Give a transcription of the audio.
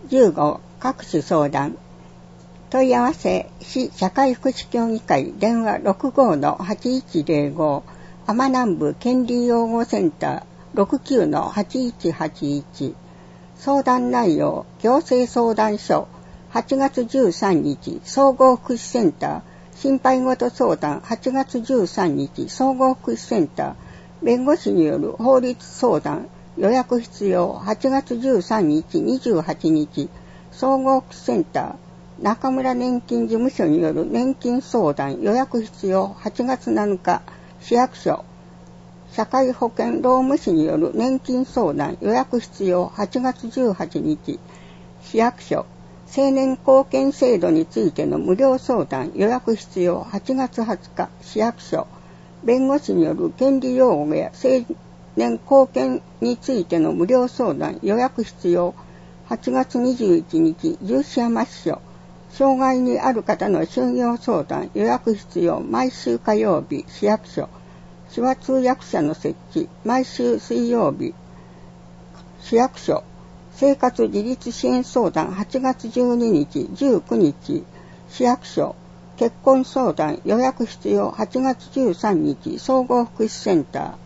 15各種相談問い合わせ市社会福祉協議会電話 65-8105 安間南部権利擁護センター 69-8181 相談内容行政相談所8月13日総合福祉センター心配事相談8月13日総合福祉センター弁護士による法律相談予約必要8月13日28日総合福祉センター中村年金事務所による年金相談予約必要8月7日市役所社会保険労務士による年金相談予約必要8月18日市役所青年貢献制度についての無料相談予約必要8月20日市役所弁護士による権利擁護や青年貢献についての無料相談予約必要8月21日十四山支所障害にある方の就業相談予約必要毎週火曜日市役所手話通訳者の設置毎週水曜日市役所生活自立支援相談8月12日19日市役所結婚相談予約必要8月13日総合福祉センター